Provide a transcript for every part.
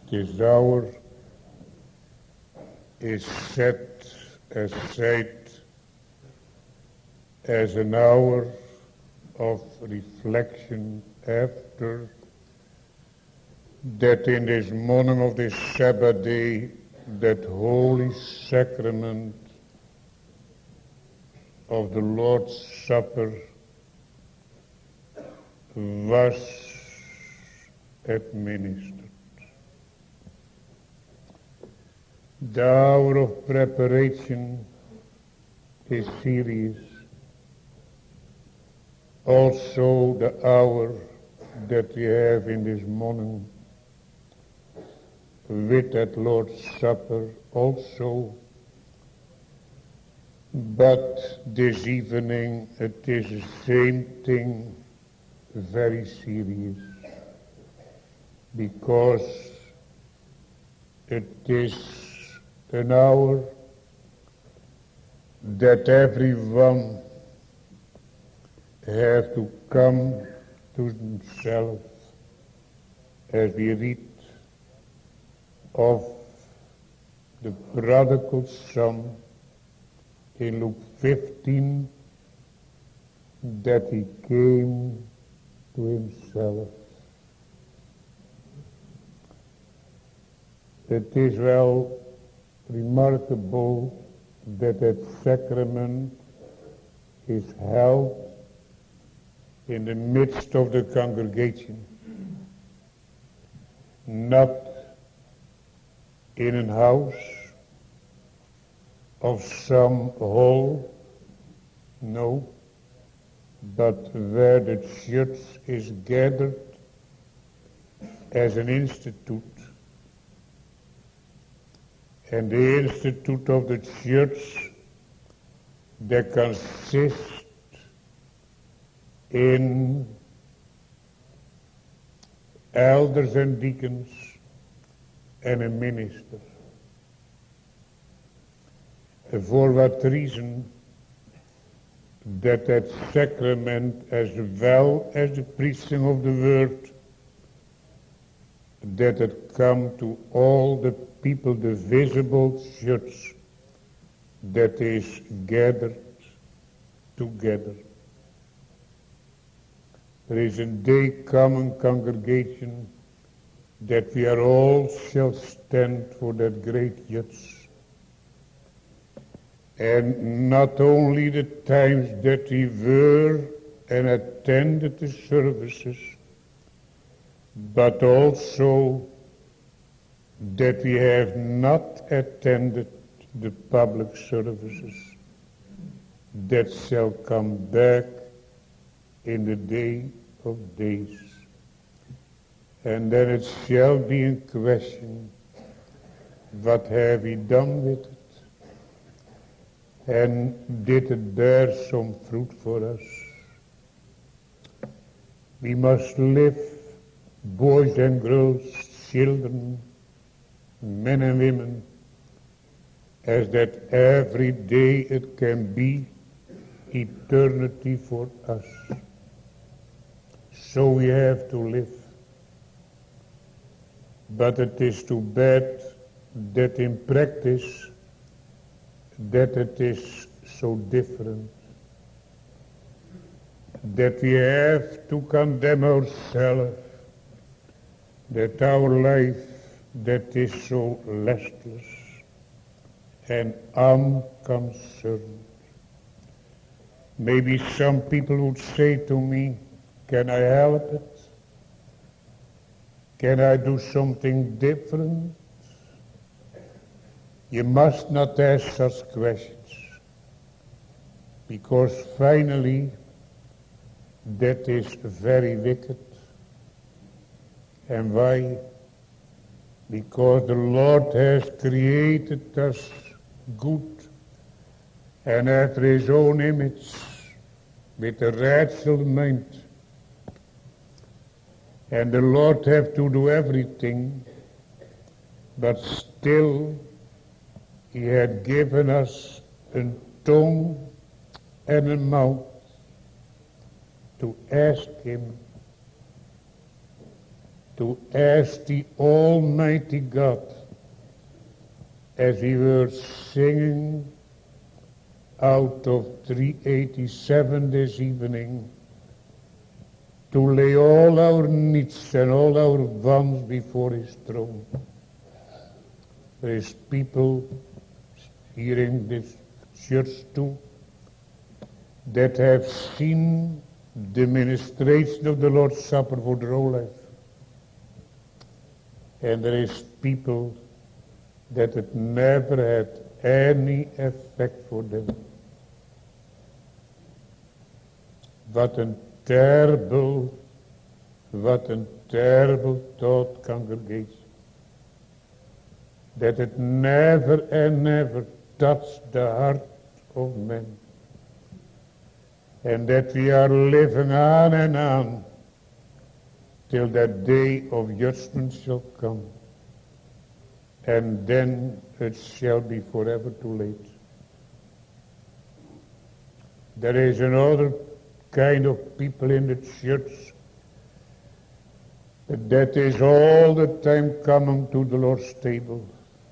This hour is set aside as an hour of reflection after that in this morning of this Sabbath day, that holy sacrament of the Lord's Supper was administered. The hour of preparation is serious. Also the hour that we have in this morning with that Lord's Supper also. But this evening it is the same thing, very serious, because it is an hour that everyone have to come to himself, as we read of the prodigal son in Luke 15, that he came to himself. It is well remarkable that that sacrament is held in the midst of the congregation, not in a house of some hall, no, but where the church is gathered as an institute. And the institute of the church that consists in elders and deacons and a minister. For what reason? That sacrament, as well as the preaching of the word, that it come to all the people, the visible church that is gathered together. There is a day common congregation that we are all shall stand for that great church. And not only the times that we were and attended the services, but also that we have not attended the public services that shall come back in the day of days. And then it shall be in question, what have we done with it? And did it bear some fruit for us? We must live, boys and girls, children, men and women, as that every day it can be eternity for us. So we have to live. But it is too bad that in practice that it is so different, that we have to condemn ourselves, that our life that is so restless and unconcerned. Maybe some people would say to me, can I help it? Can I do something different? You must not ask such questions, because finally that is very wicked. And why? Because the Lord has created us good and after his own image, with a rational mind. And the Lord have to do everything, but still he had given us a tongue and a mouth to ask him to ask the Almighty God, as we were singing out of 387 this evening, to lay all our needs and all our wants before his throne. There is people here in this church too that have seen the ministration of the Lord's Supper for their whole life. And there is people that it never had any effect for them. What a terrible thought, congregation. That it never and never touched the heart of men. And that we are living on and on till that day of judgment shall come. And then it shall be forever too late. There is another kind of people in the church that is all the time coming to the Lord's table,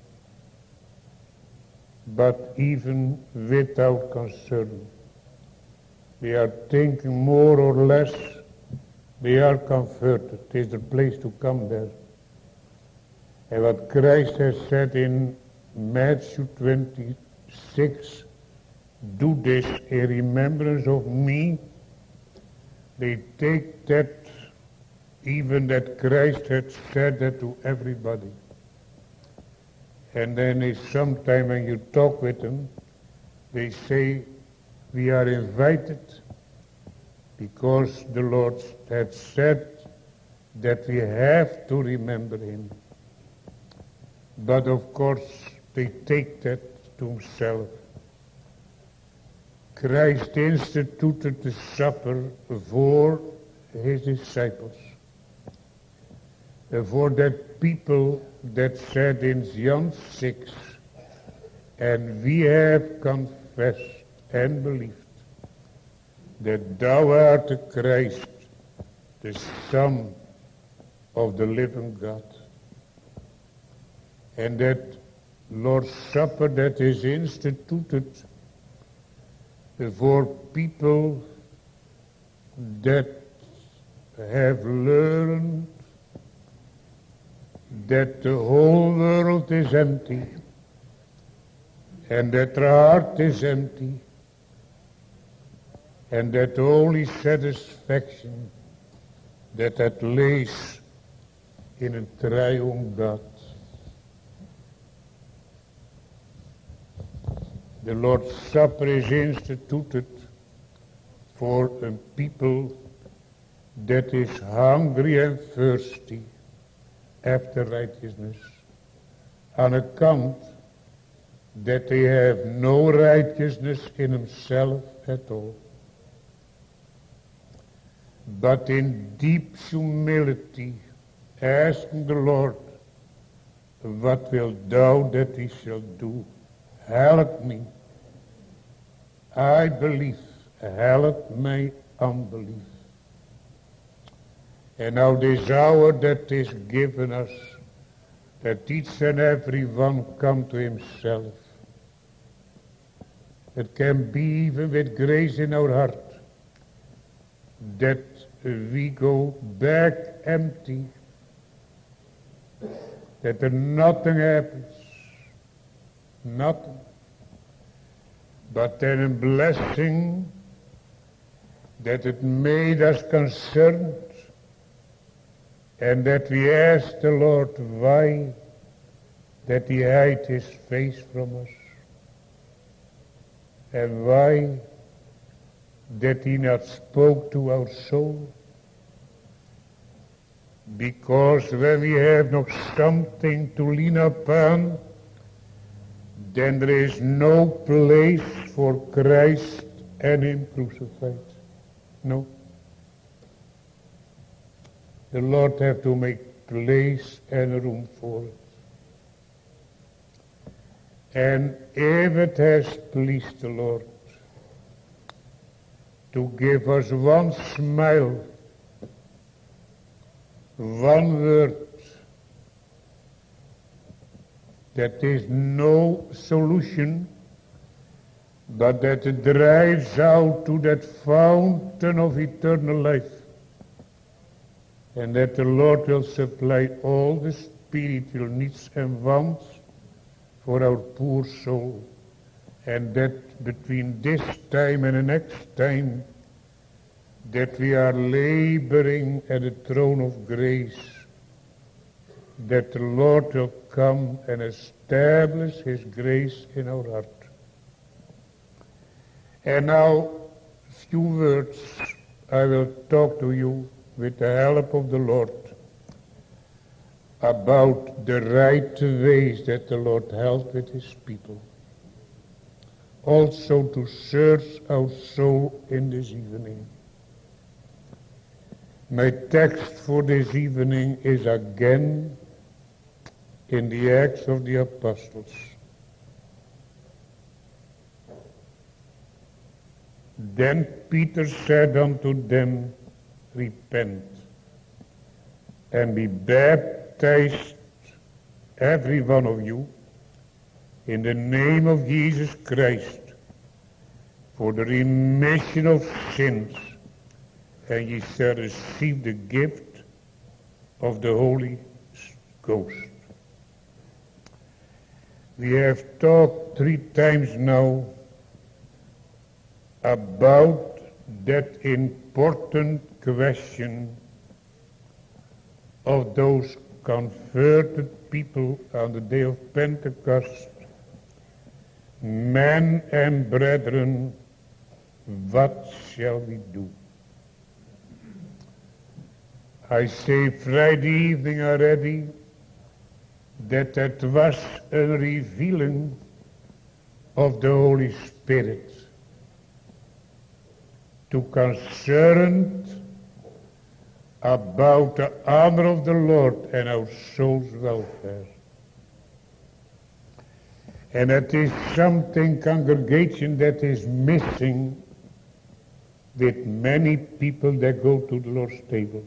but even without concern. They are thinking more or less they are converted. It is the place to come there. And what Christ has said in Matthew 26, do this in remembrance of me. They take that, even that Christ had said that to everybody. And then sometime when you talk with them, they say, we are invited because the Lord had said that we have to remember him. But of course, they take that to himself. Christ instituted the supper for his disciples. For that people that said in John 6, and we have confessed and believed that thou art the Christ, the Son of the living God. And that Lord's Supper that is instituted for people that have learned that the whole world is empty and that their heart is empty and that only satisfaction that lays in a triune God. The Lord's Supper is instituted for a people that is hungry and thirsty after righteousness, on account that they have no righteousness in themselves at all. But in deep humility, asking the Lord, what wilt thou that we shall do? Help me. I believe, help my unbelief. And now this hour that is given us, that each and every one come to himself. It can be even with grace in our heart, that we go back empty, that nothing happens, nothing, but then a blessing that it made us concerned, and that we ask the Lord why that he hide his face from us, and why that he not spoke to our soul. Because when we have not something to lean upon, then there is no place for Christ and him crucified. No. The Lord have to make place and room for it. And if it has pleased the Lord to give us one smile one word that is no solution, but that it drives out to that fountain of eternal life, and that the Lord will supply all the spiritual needs and wants for our poor soul, and that between this time and the next time that we are laboring at the throne of grace, that the Lord will come and establish His grace in our heart. And now, few words I will talk to you with the help of the Lord about the right ways that the Lord helps with His people. Also to search our soul in this evening. My text for this evening is again in the Acts of the Apostles. Then Peter said unto them, Repent, and be baptized, every one of you, in the name of Jesus Christ, for the remission of sins, and ye shall receive the gift of the Holy Ghost. We have talked 3 times now about that important question of those converted people on the day of Pentecost. Men and brethren, what shall we do? I say Friday evening already that was a revealing of the Holy Spirit to concerned about the honor of the Lord and our soul's welfare. And it is something, congregation, that is missing with many people that go to the Lord's table.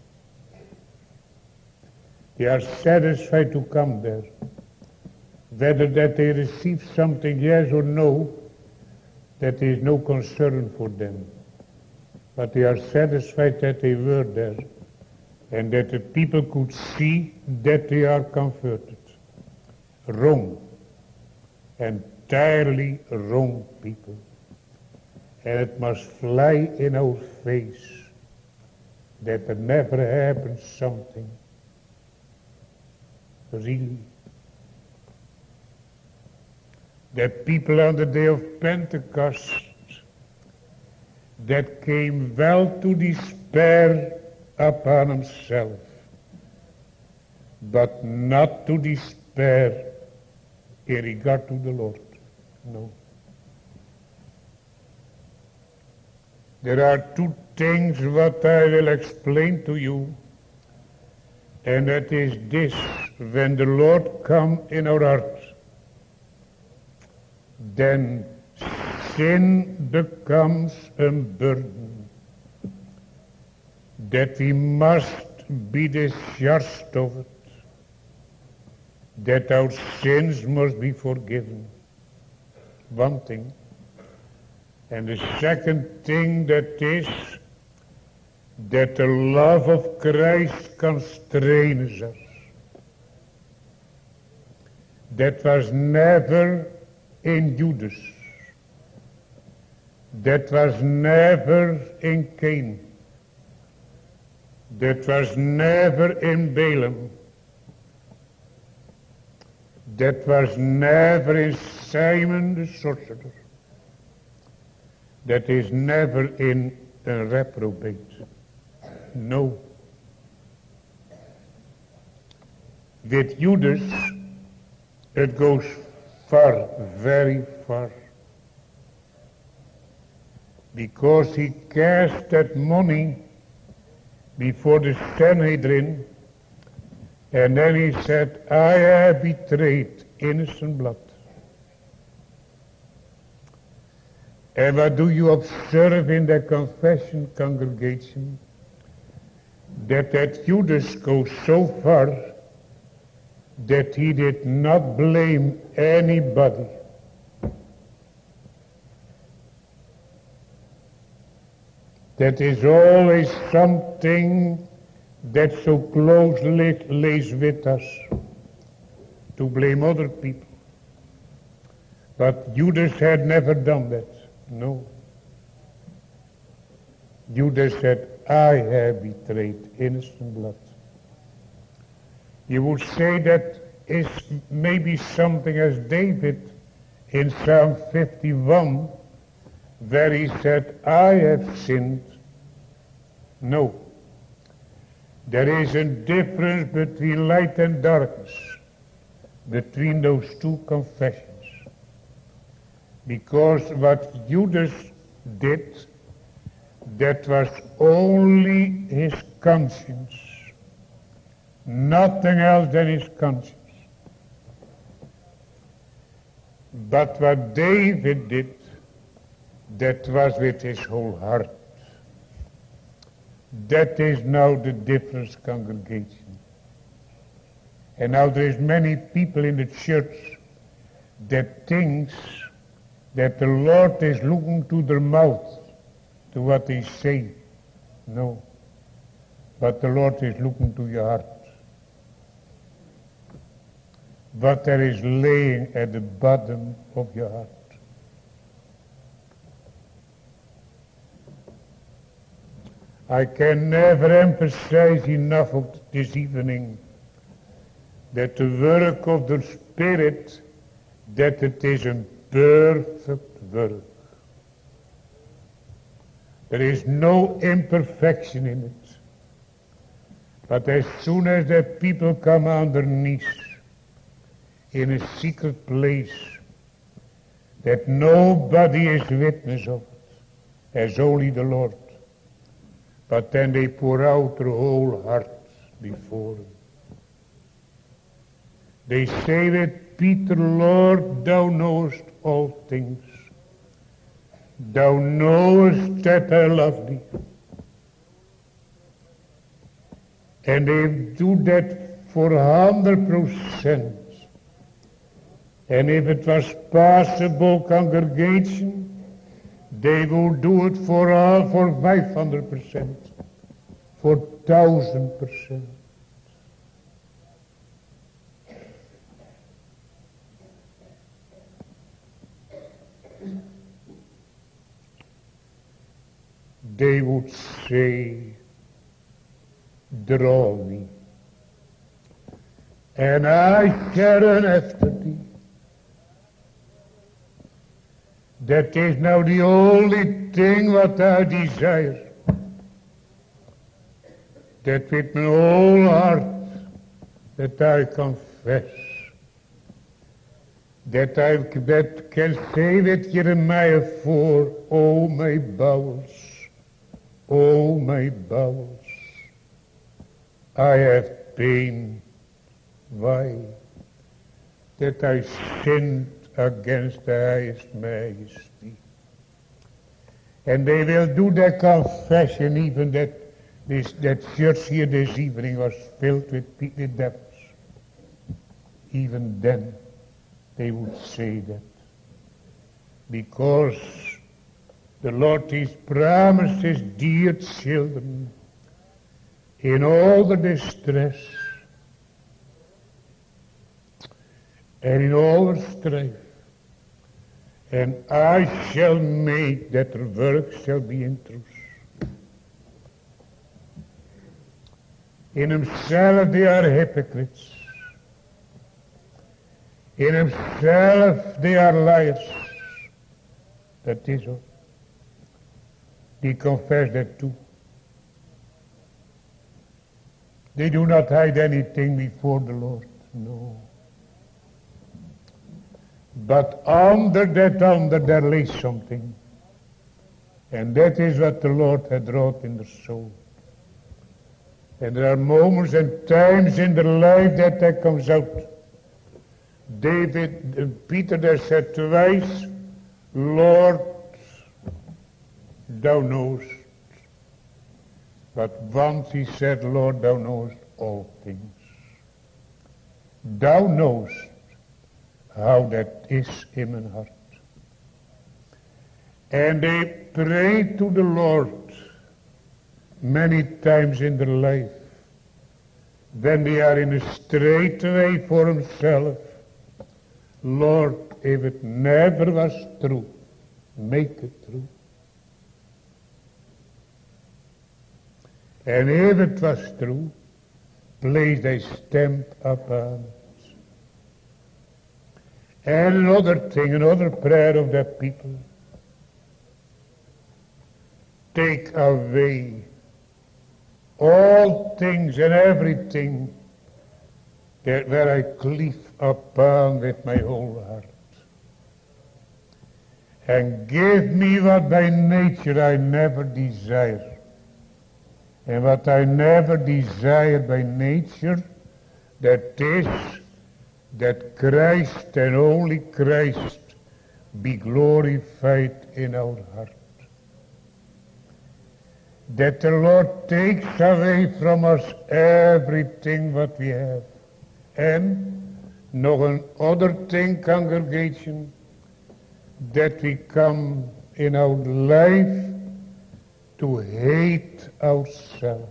They are satisfied to come there. Whether that they receive something, yes or no, that is no concern for them. But they are satisfied that they were there, and that the people could see that they are converted. Wrong. Entirely wrong people. And it must fly in our face that there never happens something really. That people on the day of Pentecost that came well to despair upon himself, but not to despair in regard to the Lord. No. There are 2 things what I will explain to you, and that is this: when the Lord come in our heart, then sin becomes a burden that we must be discharged of it, that our sins must be forgiven. One thing. And the second thing that is that the love of Christ constrains us. That was never in Judas. That was never in Cain. That was never in Balaam. That was never in Simon the sorcerer. That is never in a reprobate. No. With Judas, it goes far, very far. Because he cast that money before the Sanhedrin, and then he said, I have betrayed innocent blood. And what do you observe in the confession, congregation? that Judas goes so far that he did not blame anybody. That is always something that so closely lays with us, to blame other people. But Judas had never done that. No. Judas said, I have betrayed innocent blood. You would say that is maybe something as David in Psalm 51, where he said, I have sinned. No. There is a difference between light and darkness, between those two confessions. Because what Judas did, that was only his conscience. Nothing else than his conscience. But what David did, that was with his whole heart. That is now the difference, congregation. And now there is many people in the church that thinks that the Lord is looking to their mouth, to what they say. No. But the Lord is looking to your heart. What there is laying at the bottom of your heart. I can never emphasize enough of this evening that the work of the Spirit, that it is a perfect work. There is no imperfection in it. But as soon as the people come on their knees in a secret place, that nobody is witness of it, as only the Lord. But then they pour out their whole heart before him. They say with Peter, Lord, thou knowest all things. Thou knowest that I love thee. And they do that for 100%. And if it was possible, congregation, they will do it for 500%, for 1,000%. They would say, draw me, and I shall run after thee. That is now the only thing what I desire. That with my whole heart, that I confess. That I can say with Jeremiah 4, oh my bowels, I have pain. Why? That I sinned against the highest majesty. And they will do their confession, even that church here this evening was filled with devils. Even then they would say that. Because the Lord has promised his dear children in all the distress and in all the strife, and I shall make that their work shall be in truth. In himself they are hypocrites. In himself they are liars. That is all. They confess that too. They do not hide anything before the Lord. No. But under there lays something. And that is what the Lord had wrought in the soul. And there are moments and times in the life that comes out. Peter there said twice, Lord, thou knowest. But once he said, Lord, thou knowest all things. Thou knowest how that is in my heart. And they pray to the Lord many times in their life. When they are in a straight way for himself. Lord, if it never was true, make it true. And if it was true, place thy stamp upon it. And another thing, another prayer of that people. Take away all things and everything that where I cleave upon with my whole heart. And give me what by nature I never desire. And what I never desire by nature, that is, that Christ and only Christ be glorified in our heart. That the Lord takes away from us everything what we have. And nog another thing, congregation, that we come in our life to hate ourselves,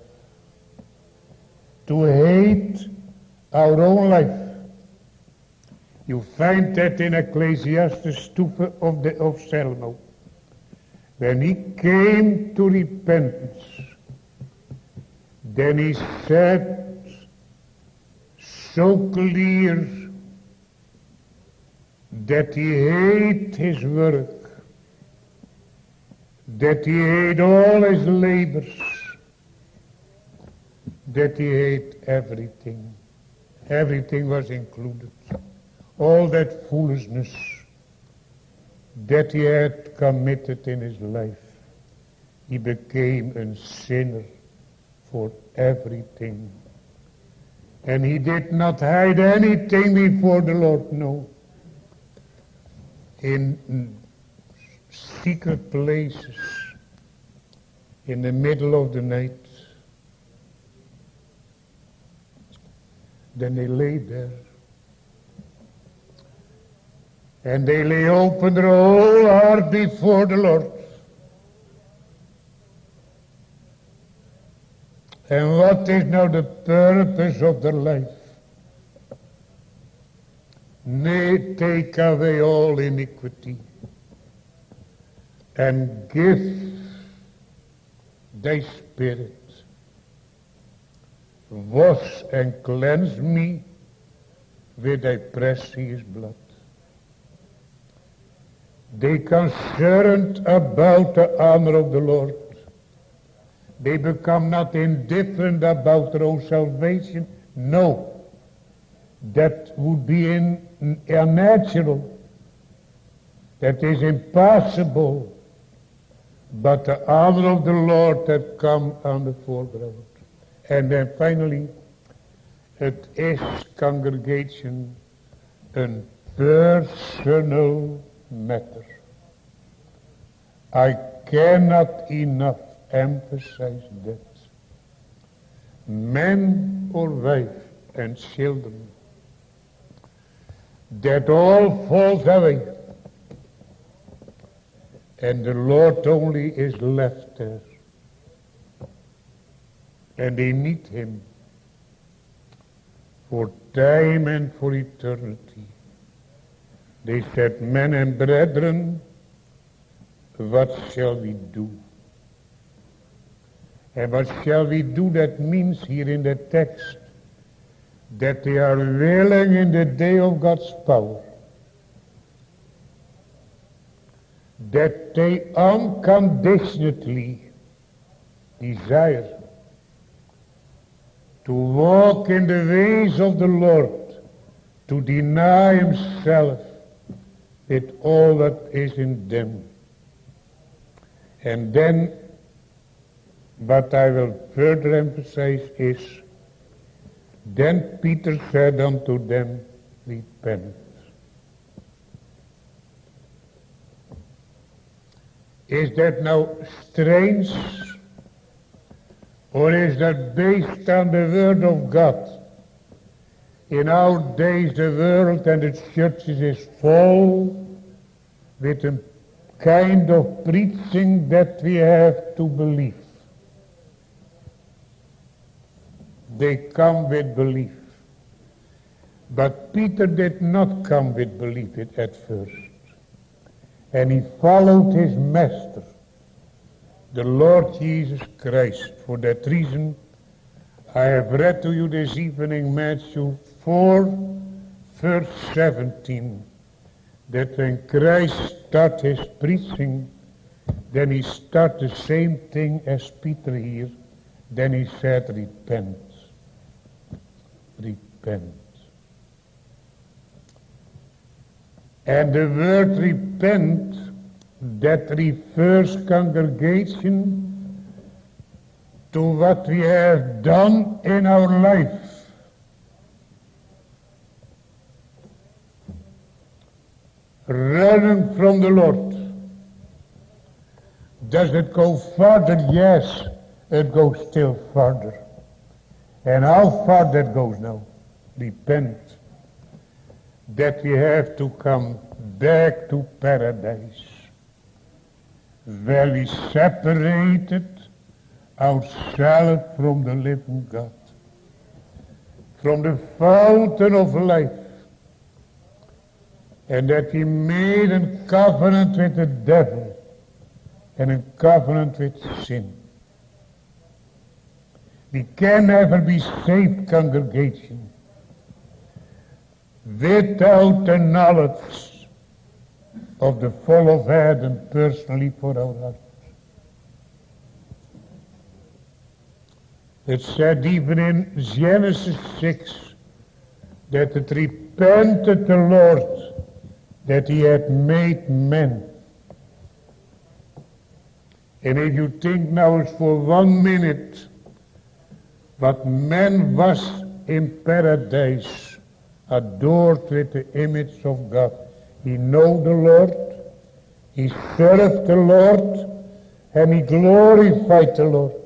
to hate our own life. You find that in Ecclesiastes 2 of Salmo. When he came to repentance, then he said so clear that he hated his work, that he hated all his labors, that he hated everything. Everything was included. All that foolishness that he had committed in his life. He became a sinner for everything. And he did not hide anything before the Lord, no. In secret places, in the middle of the night, then they lay there. And they lay open their whole heart before the Lord. And what is now the purpose of their life? Nay, take away all iniquity and give thy spirit. Wash and cleanse me with thy precious blood. They concerned about the honor of the Lord. They become not indifferent about their own salvation. No. That would be unnatural. That is impossible. But the honor of the Lord that come on the foreground. And then finally, it is, congregation, a personal matter. I cannot enough emphasize that. Man or wife and children, that all falls away. And the Lord only is left there. And they need him for time and for eternity. They said, men and brethren, what shall we do? And what shall we do? That means here in the text that they are willing in the day of God's power, that they unconditionally desire to walk in the ways of the Lord, to deny himself with all that is in them. And then, what I will further emphasize is, then Peter said unto them, repent. Is that now strange? Or is that based on the Word of God? In our days the world and the churches is full with a kind of preaching that we have to believe. They come with belief. But Peter did not come with belief at first. And he followed his master, the Lord Jesus Christ. For that reason, I have read to you this evening Matthew 4, verse 17. That when Christ started his preaching, then he started the same thing as Peter here. Then he said, repent. Repent. And the word repent, that refers, congregation, to what we have done in our life. Running from the Lord. Does it go further? Yes, it goes still further. And how far that goes now? Repent. That we have to come back to paradise, where we separated ourselves from the living God, from the fountain of life, and that we made a covenant with the devil and a covenant with sin. We can never be saved, congregation, without the knowledge of the fall of Adam personally for our hearts. It said even in Genesis 6 that it repented the Lord that he had made men. And if you think now it's for 1 minute what man was in paradise, adored with the image of God. He knew the Lord, he served the Lord, and he glorified the Lord.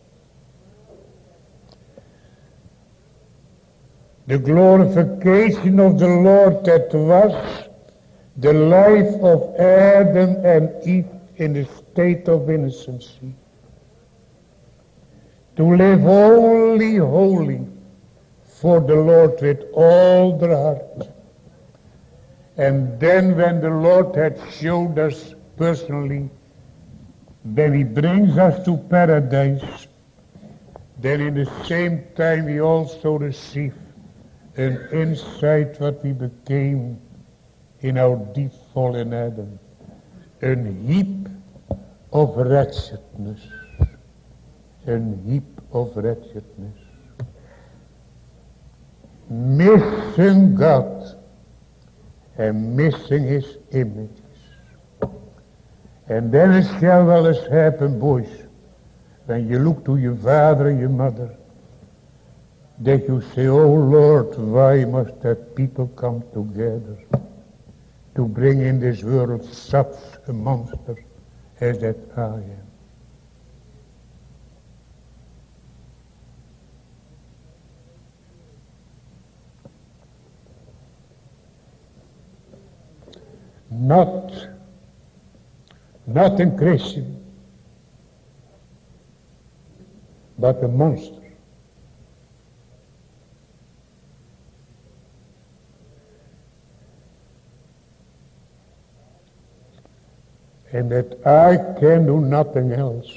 The glorification of the Lord, that was the life of Adam and Eve in the state of innocency. To live wholly, holy for the Lord with all their heart. And then when the Lord had showed us personally, then he brings us to paradise, then in the same time we also receive an insight what we became in our deep fallen Adam. A heap of wretchedness. A heap of wretchedness. Missing God and missing his images. And then it shall well as happen, boys, when you look to your father and your mother, that you say, oh Lord, why must that people come together to bring in this world such a monster as that I am? Not a Christian, but a monster. And that I can do nothing else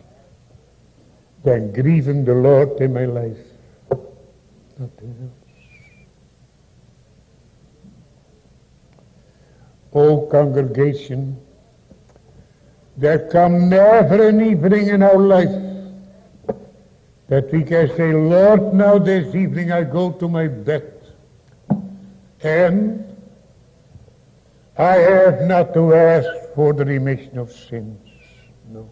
than grieving the Lord in my life. Nothing else. Oh, congregation, there come never an evening in our life that we can say, Lord, now this evening I go to my bed and I have not to ask for the remission of sins. No.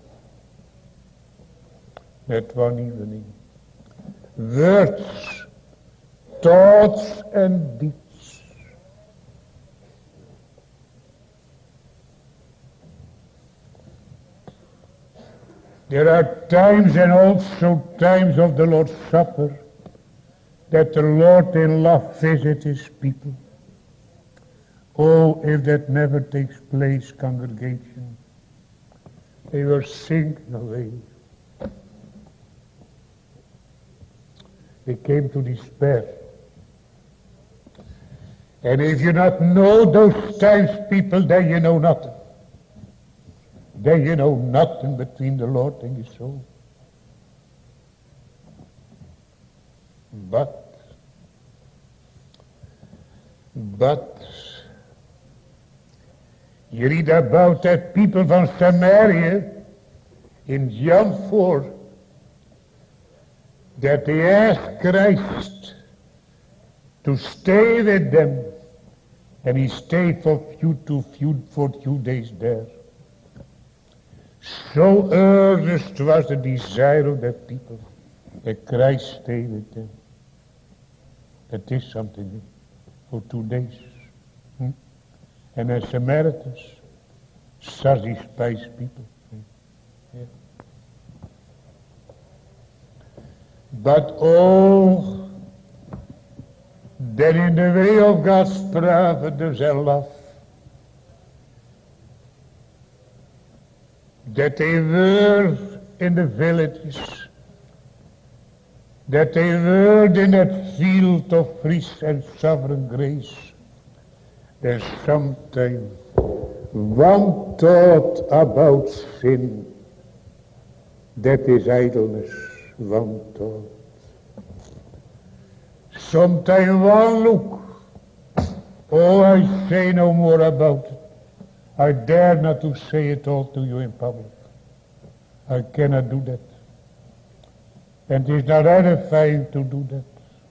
That one evening. Words, thoughts and deeds. There are times and also times of the Lord's Supper that the Lord in love visits his people. Oh, if that never takes place, congregation, they were sinking away. They came to despair. And if you not know those times, people, then you know nothing. Then you know nothing between the Lord and your soul. But you read about that people from Samaria in John 4, that they asked Christ to stay with them, and he stayed for few days there. So earnest was the desire of that people that Christ stay with them. That is something for 2 days. And the Samaritans, such despised people. Yeah. But oh, that in the way of God's providence and love, that they were in the villages, that they were in that field of free and sovereign grace, there's sometimes one thought about sin, that is idleness, one thought. Sometimes one look. Oh, I say no more about it. I dare not to say it all to you in public. I cannot do that. And it is not edifying to do that.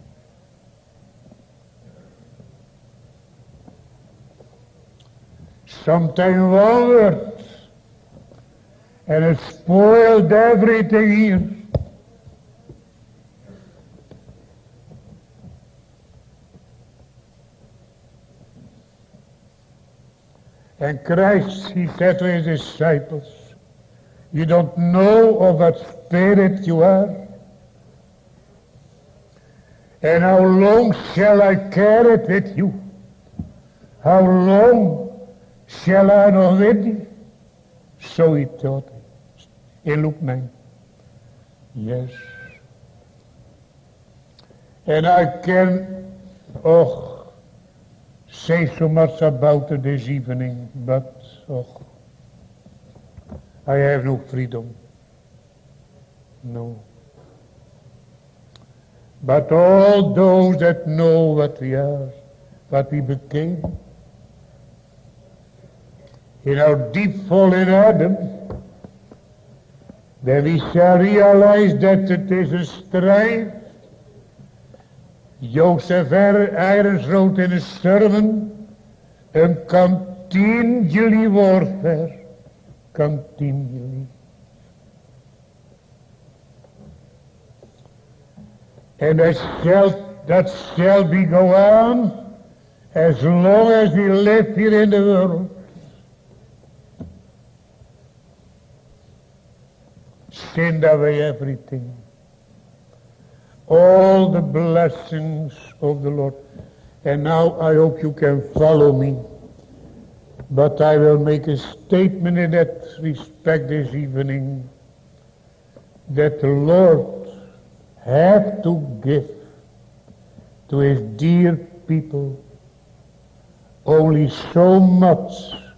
Sometimes one word, and it spoiled everything here. And Christ, he said to his disciples, you don't know of what spirit you are? And how long shall I carry it with you? How long shall I not with you? So he taught in Luke 9. Yes. And I can, say so much about it this evening, but I have no freedom. No. But all those that know what we are, what we became, in our deep fall in Adam, then we shall realize that it is a strife. Joseph Irons wrote in his sermon, een continually warfare, continually. And that shall be go on as long as we live here in the world. Sin away everything. All the blessings of the Lord. And now I hope you can follow me. But I will make a statement in that respect this evening, that the Lord have to give to his dear people only so much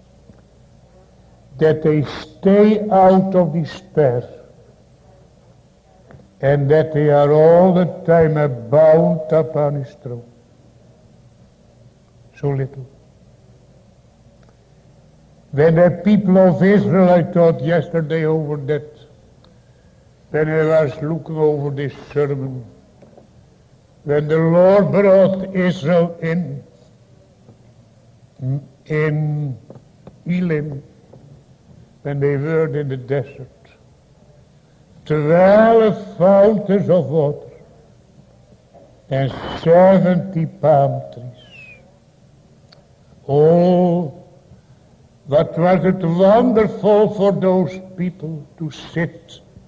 that they stay out of despair, and that they are all the time bound upon his throne. So little. When the people of Israel, I thought yesterday over that, when I was looking over this sermon, when the Lord brought Israel in Elim, when they were in the desert, 12 fountains of water and 70 palm trees. Oh, what was it wonderful for those people to sit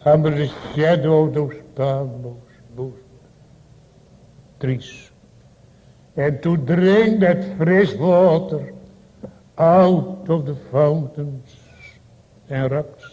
under the shadow of those palm trees, and to drink that fresh water out of the fountains and rocks.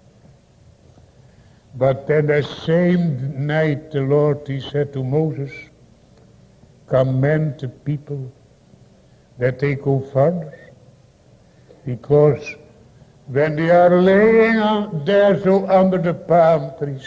But then the same night the Lord, he said to Moses, command the people that they go further, because when they are laying there so under the palm trees,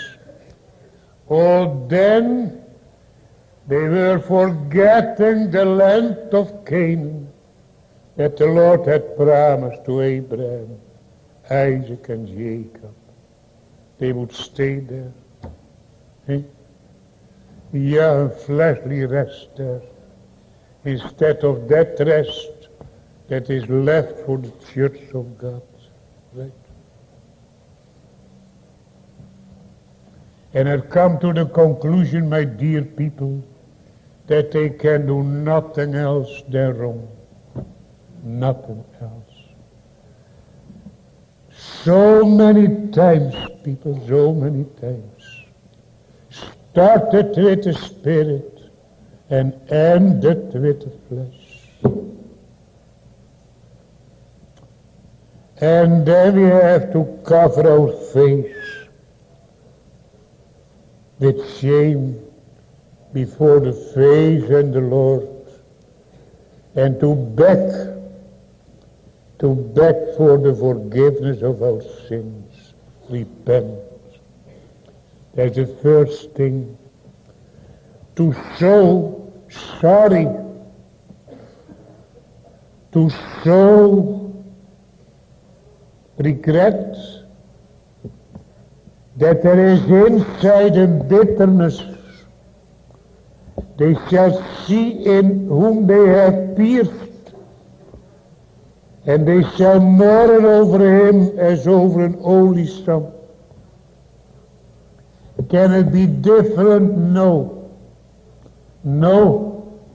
then they were forgetting the land of Canaan that the Lord had promised to Abraham, Isaac, and Jacob. They would stay there. Yeah, fleshly rest there, instead of that rest that is left for the church of God. Right? And I've come to the conclusion, my dear people, that they can do nothing else than wrong. Nothing else. So many times, people, so many times, started with the spirit and ended with the flesh. And then we have to cover our face with shame before the face and the Lord, and to beg for the forgiveness of our sins. Repent. That's the first thing. To show sorry, to show regret that there is inside a bitterness. They shall see in whom they have pierced, and they shall mourn over him as over an only son. Can it be different? No. No.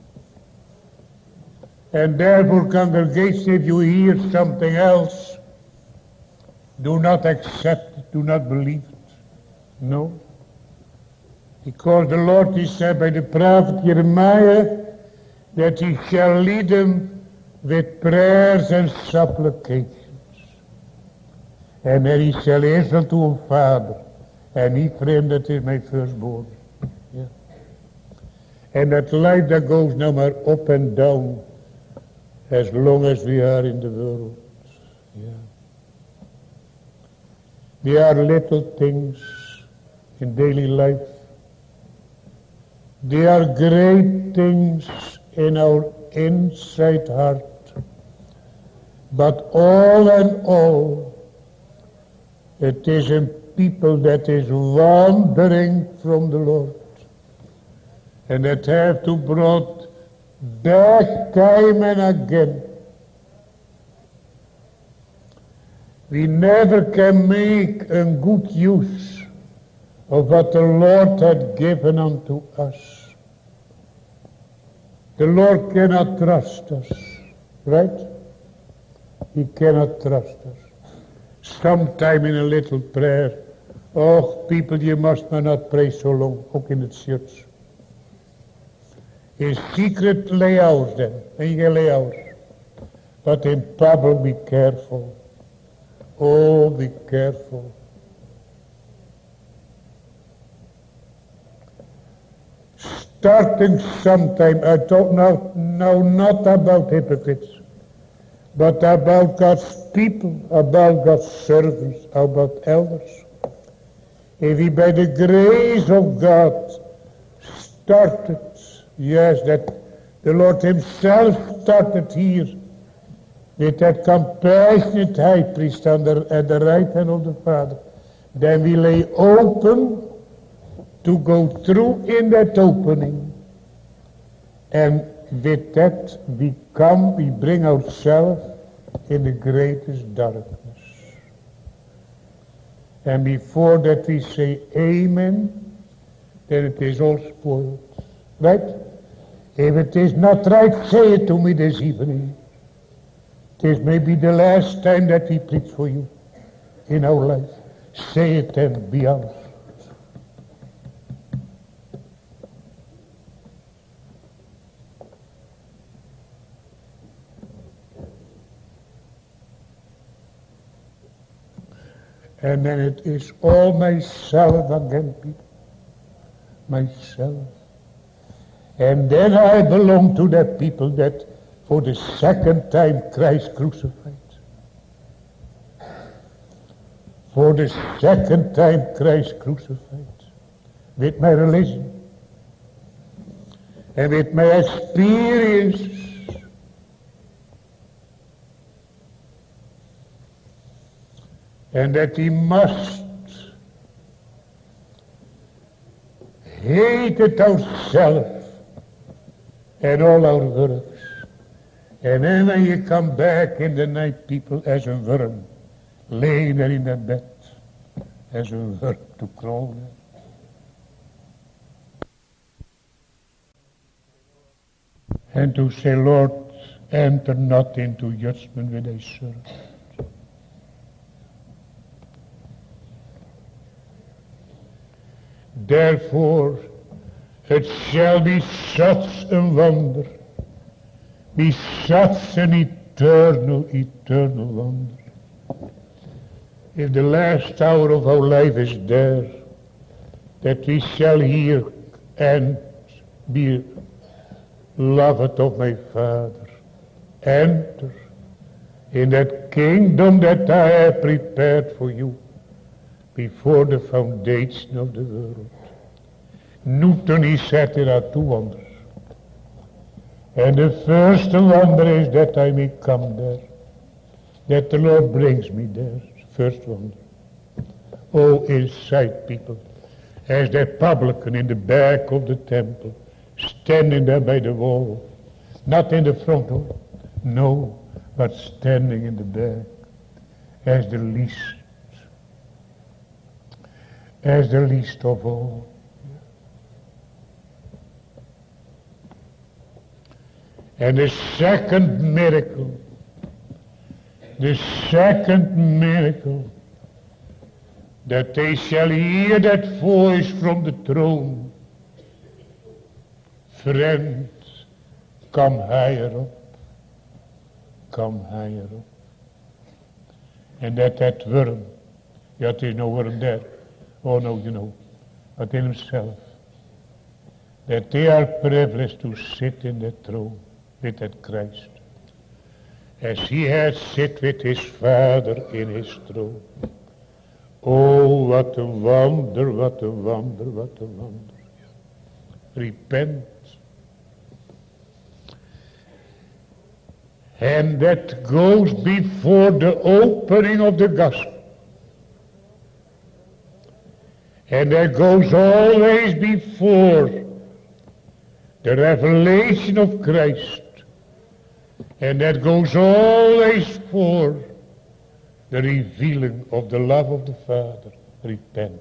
And therefore, congregation, if you hear something else, do not accept it, do not believe it. No. Because the Lord, he said by the prophet Jeremiah, that he shall lead them with prayers and supplications. And then he shall answer to a father, and Ephraim, that is my firstborn. Yeah. And that life that goes no more up and down as long as we are in the world. Yeah. There are little things in daily life. There are great things in our inside heart. But all in all, it is a people that is wandering from the Lord, and that have to brought back time and again. We never can make a good use of what the Lord had given unto us. The Lord cannot trust us, right? He cannot trust us. Sometime in a little prayer, oh, people, you must not pray so long, ook in the church. In secret lay hours then, and you can lay hours. But in public, be careful. Oh, be careful. Starting sometime, I talk now not about hypocrites, but about God's people, about God's servants, about elders. If we by the grace of God started, yes, that the Lord himself started here with that compassionate high priest at the right hand of the Father, then we lay open to go through in that opening, and with that we bring ourselves in the greatest darkness. And before that we say amen, then it is all spoiled. Right? If it is not right, say it to me this evening. It is maybe the last time that we preach for you in our life. Say it and be honest. And then it is all myself again, people. Myself. And then I belong to that people that for the second time Christ crucified. For the second time Christ crucified. With my religion. And with my experiences. And that he must hate it ourselves and all our works. And then when you come back in the night, people, as a worm, laying there in that bed, as a worm to crawl there. And to say, Lord, enter not into judgment with thy servant. Therefore, it shall be such a wonder, be such an eternal, eternal wonder. If the last hour of our life is there, that we shall hear and be loved of my Father, enter in that kingdom that I have prepared for you before the foundation of the world. Newton, he said, there are two wonders. And the first wonder is that I may come there. That the Lord brings me there. First wonder. Oh, inside, people, as that publican in the back of the temple, standing there by the wall, not in the front door, no, but standing in the back, as the least of all. And the second miracle, that they shall hear that voice from the throne, friends, come higher up, come higher up. And that worm, there is no worm there. Oh no, you know, but in himself, that they are privileged to sit in that throne with that Christ, as he has sit with his Father in his throne. Oh, what a wonder, what a wonder, what a wonder. Repent. And that goes before the opening of the gospel. And that goes always before the revelation of Christ. And that goes always for the revealing of the love of the Father. Repent.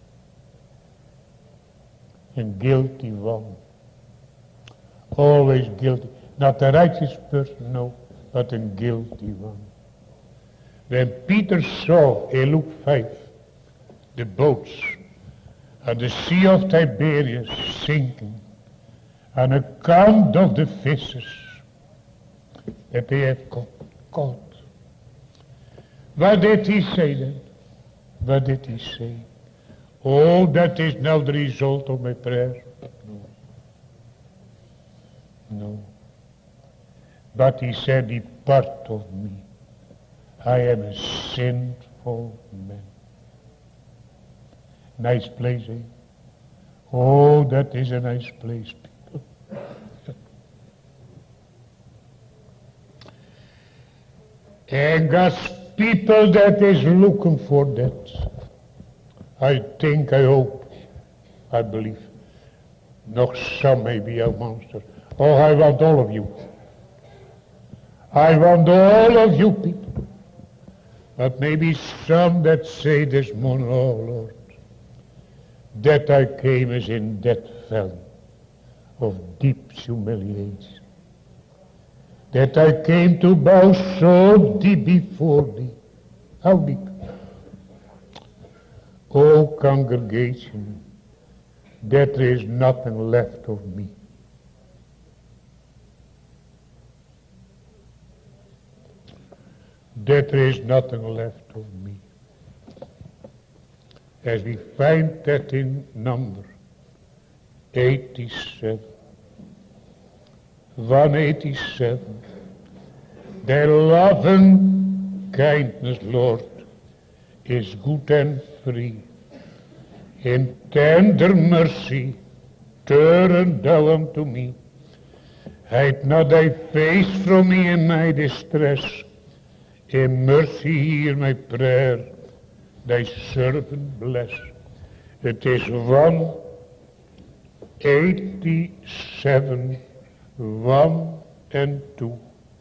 And guilty one. Always guilty. Not a righteous person, no, but a guilty one. When Peter saw in Luke 5 the boats at the Sea of Tiberias sinking on account of the fishes that they have caught. What did he say then? What did he say? Oh, that is now the result of my prayer. No. No. But he said, depart of me. I am a sinful man. Nice place, eh? Oh, that is a nice place, people. And God's people that is looking for that. I think, I hope, I believe. Nog some may be a monster. Oh, I want all of you. I want all of you people. But maybe some that say this morning, oh Lord, that I came as in that valley of deep humiliation. That I came to bow so deep before thee. How deep? O congregation, that there is nothing left of me. That there is nothing left of me. As we find that in number 87. 187. Thy love and kindness, Lord, is good and free. In tender mercy, turn thou unto me. Hide not thy face from me in my distress. In mercy hear my prayer. Thy servant bless. It is 187, 1 and 2.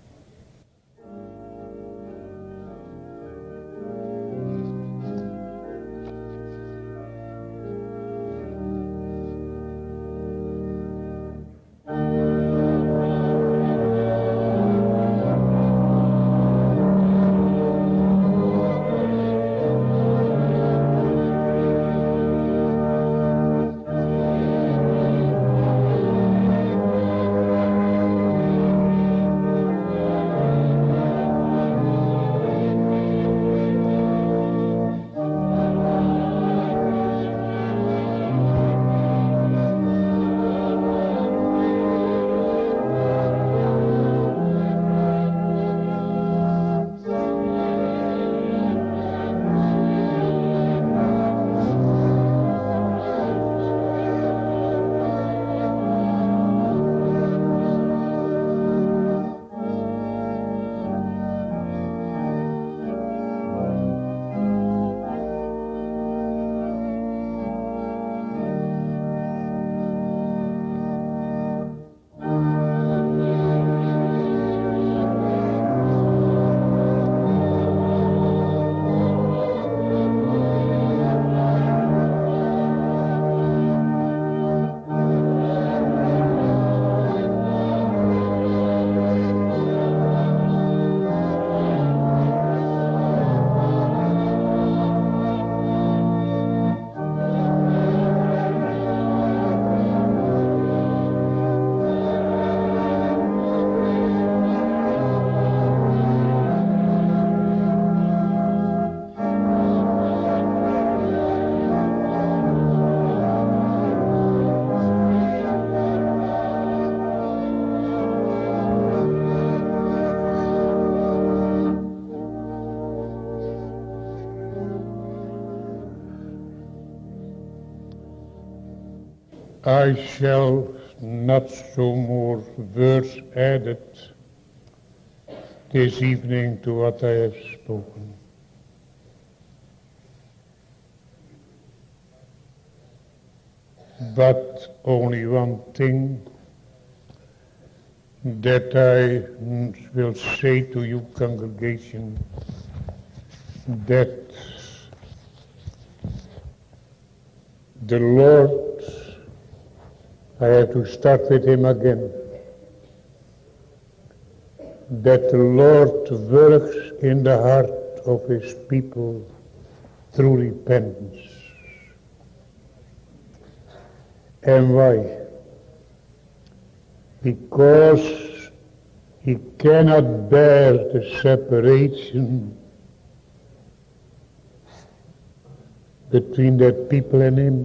I shall not so more words added this evening to what I have spoken. But only one thing that I will say to you, congregation, that the Lord, I have to start with him again, that the Lord works in the heart of his people through repentance. And why? Because he cannot bear the separation between that people and him.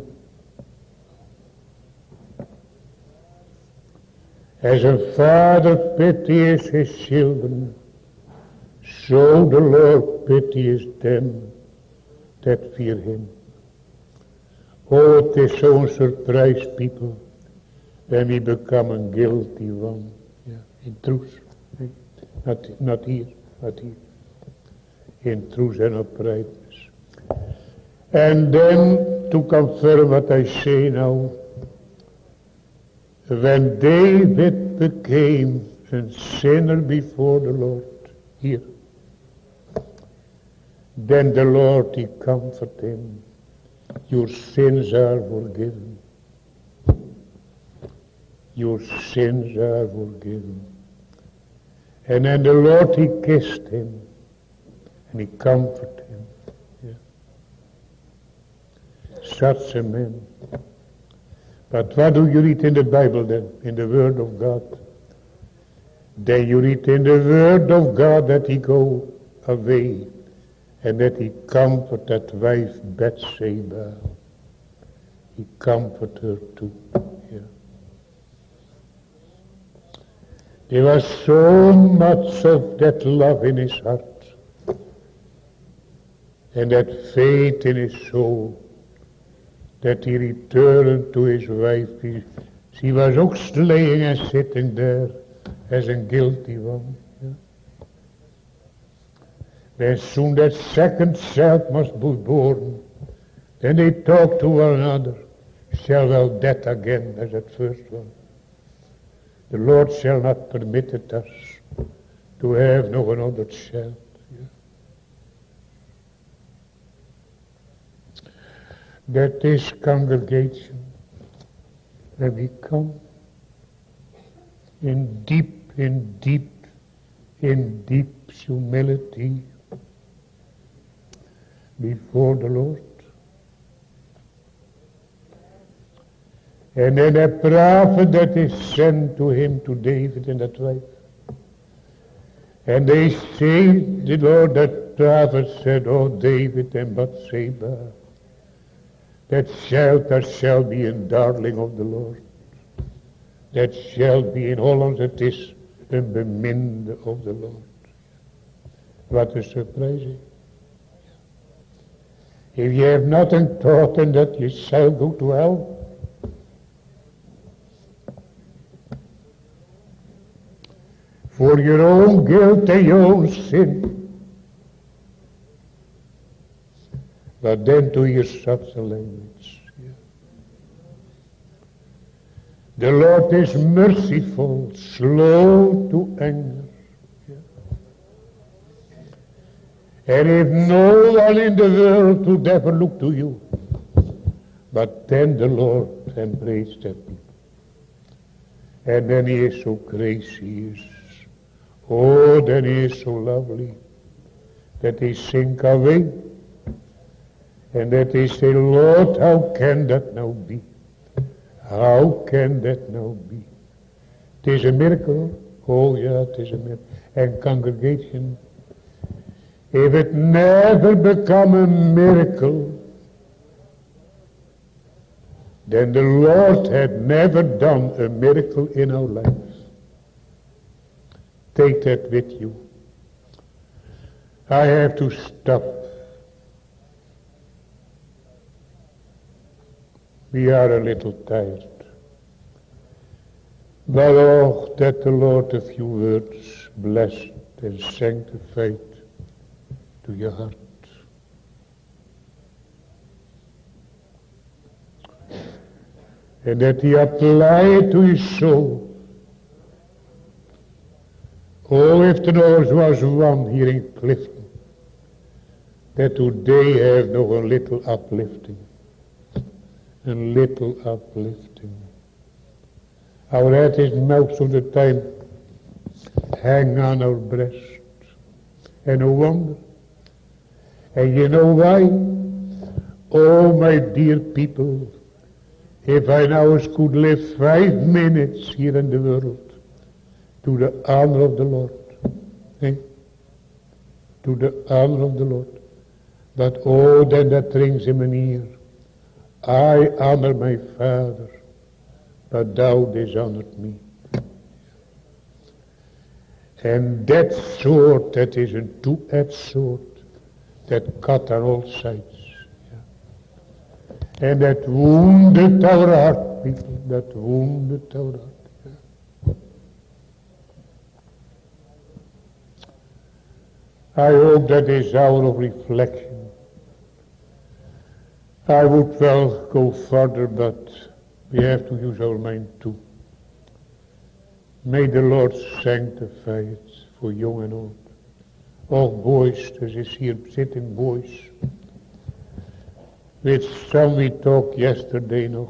As a father pities his children, so the Lord pities them that fear him. Oh, it is zo'n surprise, people, when we become a guilty one. Yeah, in truth. Not here, but here. In truth and uprightness. And then, to confirm what I say now, when David became a sinner before the Lord, here, then the Lord, he comforted him. Your sins are forgiven. Your sins are forgiven. And then the Lord, he kissed him, and he comforted him. Yeah. such a man. But what do you read in the Bible then, in the Word of God? Then you read in the Word of God that he go away and that he comfort that wife Bathsheba. He comfort her too. Yeah. There was so much of that love in his heart and that faith in his soul that he returned to his wife. She was ook laying and sitting there as a guilty one. Yeah. Then soon that second child must be born. Then they talked to one another. Shall well that again as that first one. The Lord shall not permit it us to have no another child. Yeah. That is congregation. When we come in deep humility before the Lord. And then a prophet that is sent to him, to David and that wife. And they say, the Lord, that prophet said, oh David and Bathsheba, that shelter shall be a darling of the Lord. That shall be, in Hollands het is een beminde of the Lord. What a surprise. If you have nothing taught and that you shall go to hell, for your own guilt and your own sin. But then to hear such a language. Yeah. The Lord is merciful, slow to anger. Yeah. And if no one in the world would ever look to you, but then the Lord embraced that people. And then he is so gracious. Oh, then he is so lovely that he sink away and that he say, Lord, how can that now be? How can that now be? It is a miracle. Oh, yeah, it is a miracle. And congregation, if it never become a miracle, then the Lord had never done a miracle in our lives. Take that with you. I have to stop. We are a little tired. But oh, that the Lord a few words blessed and sanctified to your heart. And that he applied to his soul. Oh, if there was one here in Clifton that today have nog a little uplifting. A little uplifting. Our head is most of the time hang on our breast. And no wonder. And you know why? Oh, my dear people, if I now could live 5 minutes here in the world, to the honor of the Lord. Eh? To the honor of the Lord. But oh, then that rings in my ear. I honor my Father, but thou dishonored me. And that sword, that is a two-edged sword, that cut on all sides. Yeah. And that wounded our heart, people, that wounded our heart. I hope that this hour of reflection, I would well go further, but we have to use our mind too. May the Lord sanctify it for young and old. All boys, as is here sitting boys, with some we talked yesterday nog.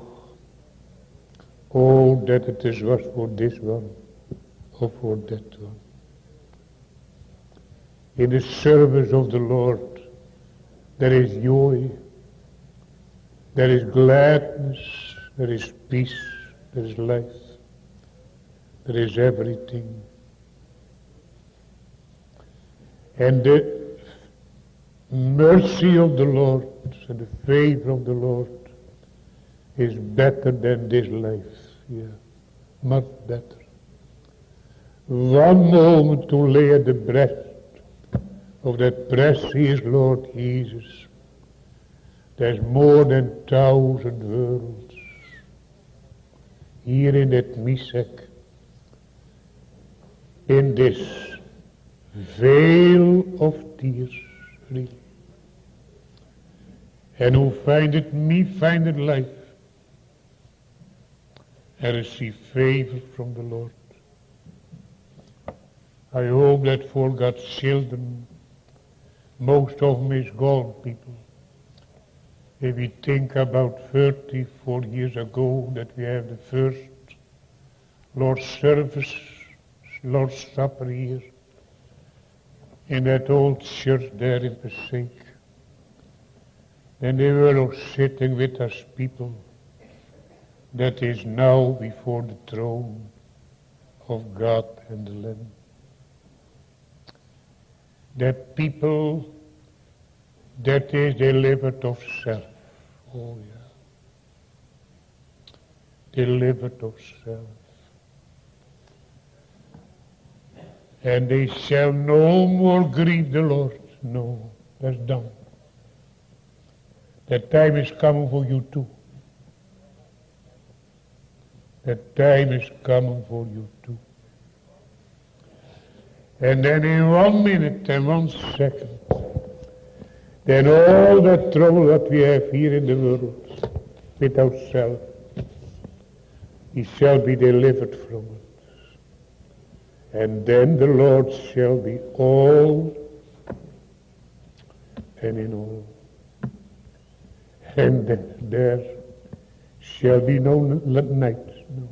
Oh, that it is was for this one, or for that one. In the service of the Lord, there is joy. There is gladness, there is peace, there is life, there is everything. And the mercy of the Lord and the favor of the Lord is better than this life. Yeah, much better. One moment to lay at the breast of that precious Lord Jesus, there's more than 1,000 worlds here in that Meshach, in this veil of tears, really. And who findeth me, findeth life, and receive favor from the Lord. I hope that for God's children, most of them is gone, people. If we think about 34 years ago that we have the first Lord's service, Lord's Supper here, in that old church there in Passaic, then they were all sitting with us people that is now before the throne of God and the Lamb. That people that is delivered of self. Oh yeah. Delivered of self. And they shall no more grieve the Lord. No, that's done. That time is coming for you too. That time is coming for you too. And then in 1 minute and 1 second, then all that trouble that we have here in the world, with ourselves, he shall be delivered from it. And then the Lord shall be all and in all. And then there shall be no night. No.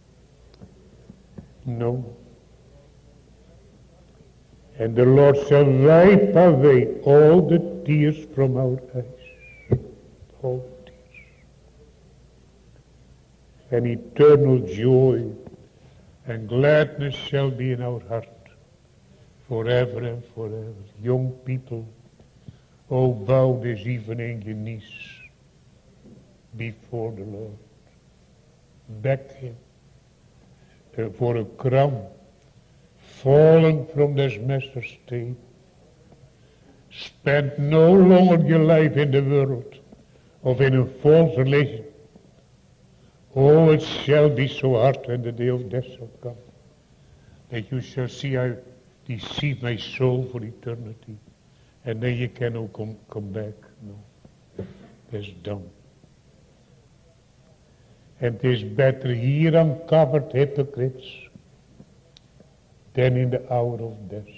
No. And the Lord shall wipe away all the tears from our eyes. All tears. And eternal joy and gladness shall be in our heart forever and forever. Young people, oh, bow this evening your knees before the Lord. Beg him for a crown fallen from this master's table. Spend no longer your life in the world or in a false religion. Oh, it shall be so hard when the day of death shall come, that you shall see I deceive my soul for eternity, and then you cannot come back. No, it's done. And it is better here uncovered hypocrites than in the hour of death.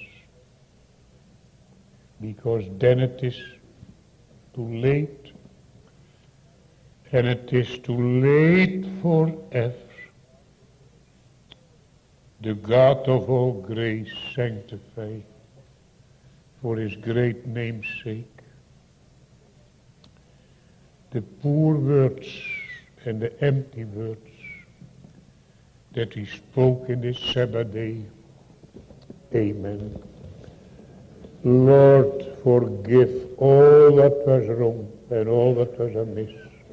Because then it is too late, and it is too late forever. The God of all grace sanctify for his great name's sake. The poor words and the empty words that he spoke in this Sabbath day. Amen. Lord, forgive all that was wrong and all that was amiss.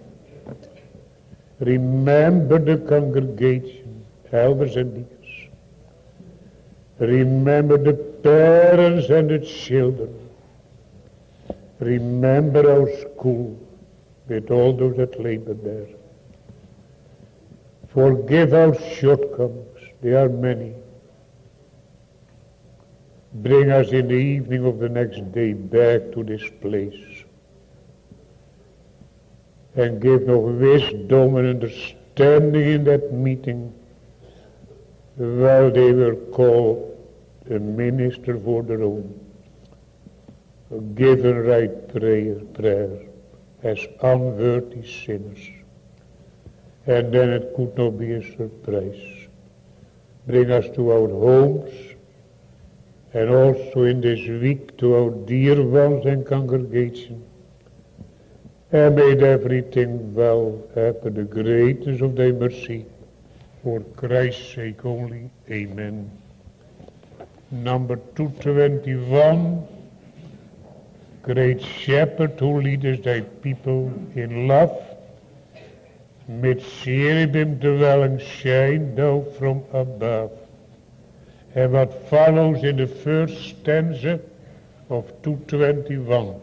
Remember the congregation, elders and deacons. Remember the parents and the children. Remember our school with all those that labor there. Forgive our shortcomings, they are many. Bring us in the evening of the next day back to this place. And give no wisdom and understanding in that meeting while they were called a minister for their own. Give a right prayer as unworthy sinners. And then it could not be a surprise. Bring us to our homes, and also in this week to our dear ones and congregation. and made everything well after the greatness of thy mercy, for Christ's sake only. Amen. Number 221, Great Shepherd who leadest thy people in love, mid cherubim dwelling shine thou from above. And what follows in the first stanza of 221.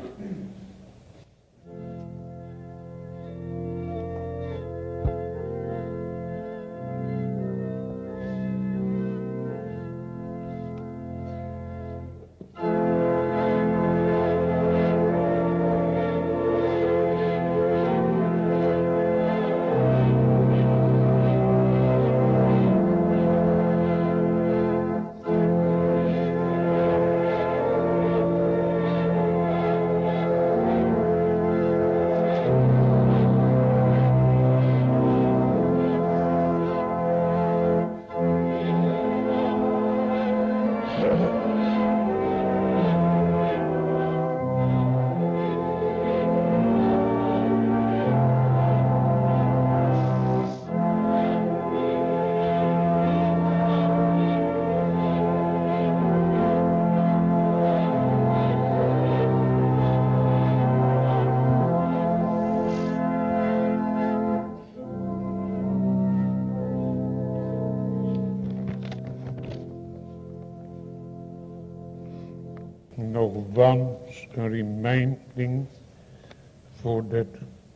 Nog once een reminding for that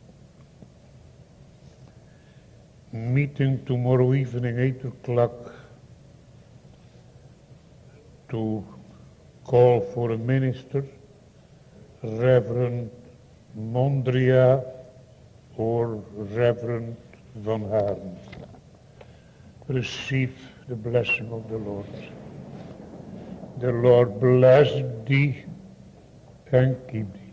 meeting tomorrow evening 8 o'clock to call for a minister, Reverend Mondria or Reverend Van Haren. Receive the blessing of the Lord. The Lord bless thee and keep thee.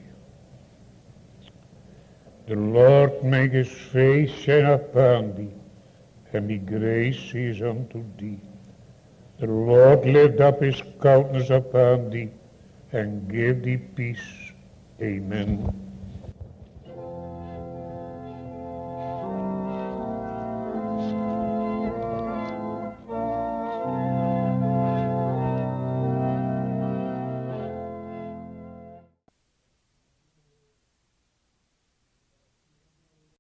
The Lord make his face shine upon thee, and be gracious unto thee. The Lord lift up his countenance upon thee, and give thee peace. Amen.